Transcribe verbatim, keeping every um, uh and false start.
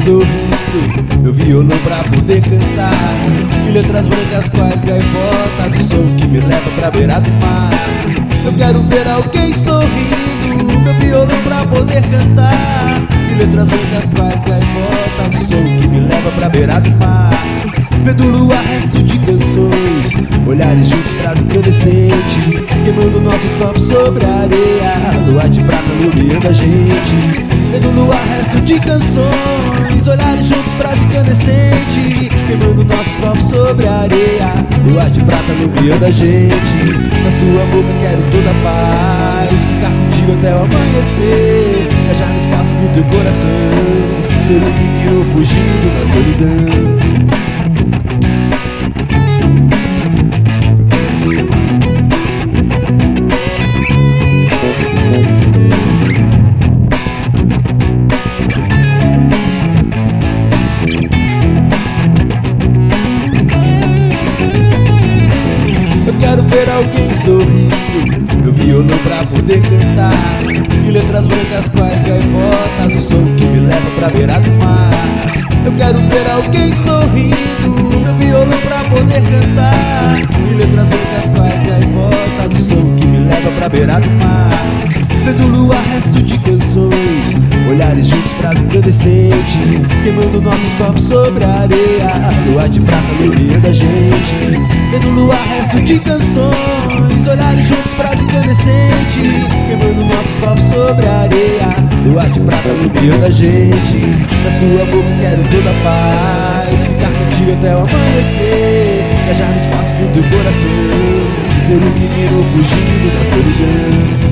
sorrindo, meu violão pra poder cantar, e letras brancas quais gaivotas, o som que me leva pra beira do mar. Eu quero ver alguém sorrindo, meu violão pra poder cantar, e letras brancas quais gaivotas, o som que me leva pra beira do mar. Vendo lua, resto de canções, olhares juntos, frase incandescente, queimando nossos corpos sobre a areia, lua de prata iluminando a gente. Vendo lua, resto de canções, olhares juntos, frase incandescente, queimando nossos corpos sobre a areia, lua de prata iluminando a gente. Na sua boca quero toda a paz, ficar contigo até o amanhecer, viajar no espaço do teu coração, ser um menino fugindo da solidão. Eu quero ver alguém sorrindo, meu violão pra poder cantar, e letras brancas quais gaivotas, o som que me leva pra beira do mar. Eu quero ver alguém sorrindo, meu violão pra poder cantar, e letras brancas quais gaivotas, o som que me leva pra beira do mar. Vendo lua, resto de canções, olhares juntos, frase incandescente, queimando nossos corpos sobre a areia, lua de prata iluminando a gente. Vendo lua, resto de canções, olhares juntos, frase incandescente, queimando nossos corpos sobre a areia, lua de prata iluminando a gente. Na sua boca quero toda a paz, ficar contigo até o amanhecer, viajar no espaço do teu coração, ser um menino fugindo da solidão.